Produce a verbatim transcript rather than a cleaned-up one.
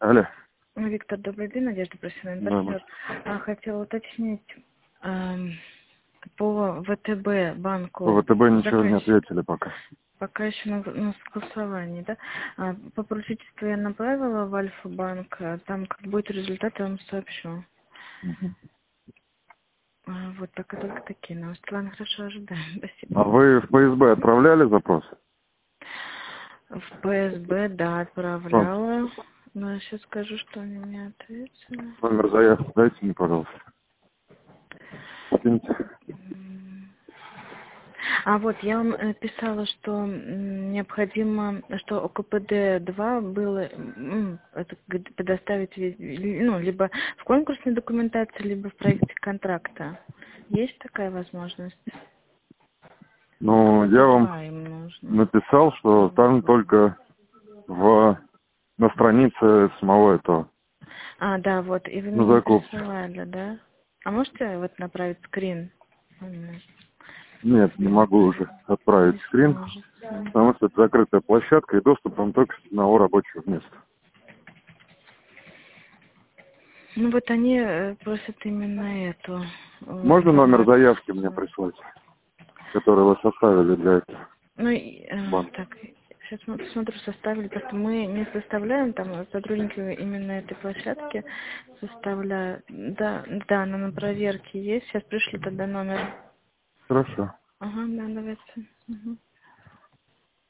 Алло. Виктор, добрый день, Надежда Просиновна, партнер. А, хотела уточнить эм, по ВТБ банку. По ВТБ ничего не Заказчик. ответили пока. Пока еще на, на согласовании, да? А, по поручительству я направила в Альфа-банк, а там как будет результат, я вам сообщу. Угу. А, вот пока только такие новости. Ладно, хорошо, ожидаем. Спасибо. А вы в ФСБ отправляли запрос? В ПСБ, да, Вот. отправляла. Но я сейчас скажу, что они мне ответили. Номер заявки дайте мне, пожалуйста. Скиньте. А вот я вам э, писала, что м, необходимо, что о ка пэ дэ два было м, это, г- предоставить ви- ли- ну, либо в конкурсной документации, либо в проекте контракта. Есть такая возможность? Ну, я вам два им нужно. написал, что там только в, на странице самого этого, А, да, вот, и вы на мне не закупке. присылали, да? А можете вот направить скрин? М, Нет, не могу уже отправить Не скрин, сможете. потому что это закрытая площадка и доступ там только с одного рабочего места. Ну вот они э, просят именно эту э, Можно номер заявки мне информацию. прислать, который вы составили для этого Ну, и, э, банка? так, сейчас посмотрю, составили, просто мы не составляем, там сотрудники именно этой площадки составляют. Да, да, она на проверке есть, сейчас пришли тогда номер. Хорошо. Ага, да, давайте. Угу.